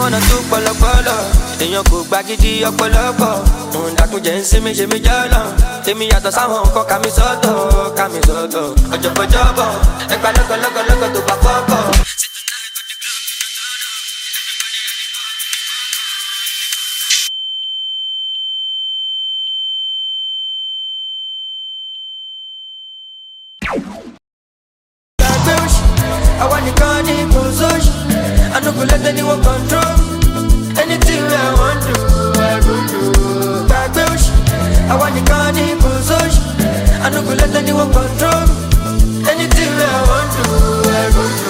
wanna do pọlọpọlọ. Èèyàn kò gba gidi ọ̀pọ̀lọpọ̀. Òun dàkúnjẹ ń sinmi ṣe mí jọ́lọ̀. Èmi yàtọ̀ sáwọn nǹkan ká mi sọ́tọ̀. Ọ̀jọ̀bọ̀jọ̀bọ̀ ẹgbà lọ́gọ̀lọ́gọ̀lọ́gọ̀ tó bá fọ́kọ̀. I want the car, the position. I no go let anyone control. Anything I want to, I go do. I want the car, the position. I no go let anyone control. Anything I want to, I go do.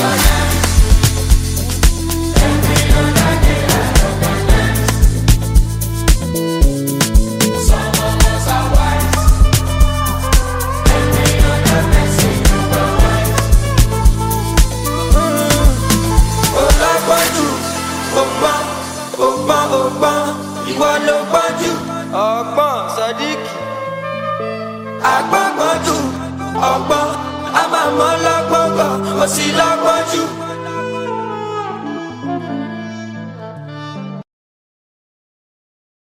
Every other day I organize. Some of us are wise. Every other blessing you are wise. Ọgbọ́n, ìwọ ló gbọ́njú. Ọgbọ́n Sodiq. Agbọ́n gbọ́njú, ọgbọ́n, a máa mọ́ lọ́gbọ́n gbọ́, ó sì lọ́.